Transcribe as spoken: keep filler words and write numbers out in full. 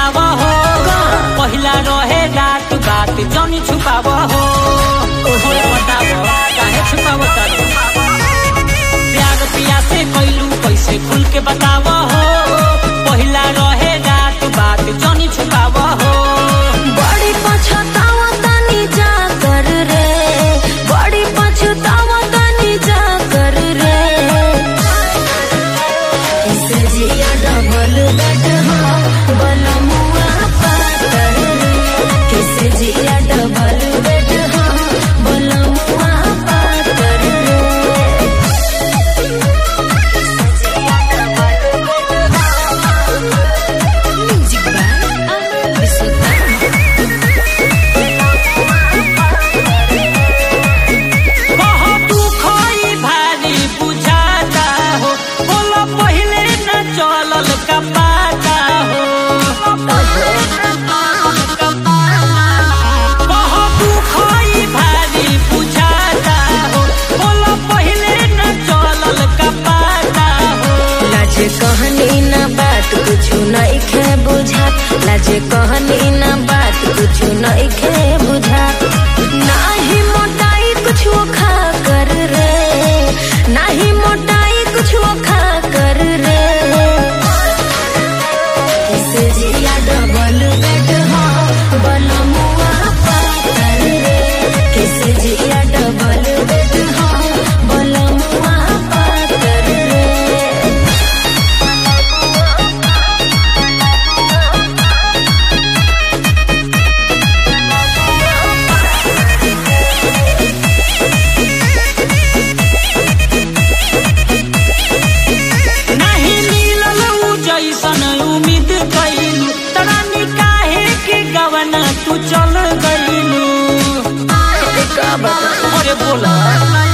बतावा हो पहिला रहे रात बात जनी छुपावा हो ओहे बतावा काहे छुपावा तारे प्यार पिया से कैलू कैसे खुल के बतावा हो पहिला रहे रात बात जनी छुपावा हो बड़ी पछतावा तनी जा कर रे बड़ी पछतावा तनी जा कर रे इसे जिया डबल बेड हो बलमुआ पातर किसे जिया डबल बेड हो बलमुआ पातर रे म्यूजिक बाय अमर विसुद्धा बहुत दुखई भारी बुझाता हो बोलो पहिले न चलल का पाता हो बहुत दुखई भारी बुझाता हो बोलो पहिले न चलल का पाता हो लाजे कहनी ना बात कुछु नहीं खे बुझा लाजे कहनी ना बात कुछु नहीं खे बुझा नाही मोटाई कुछु खा कर रे नाही मोटाई कुछु खा कर रे किसे जिया डबल बेड हो बलमुआ पातर रे किसे जिया डबल बेड हो बलमुआ पातर रे नहीं मिलल उ जैसन उम्मीद कैलू तोरा निकाहे के गवना तू चल गइलू का बता अरे बोला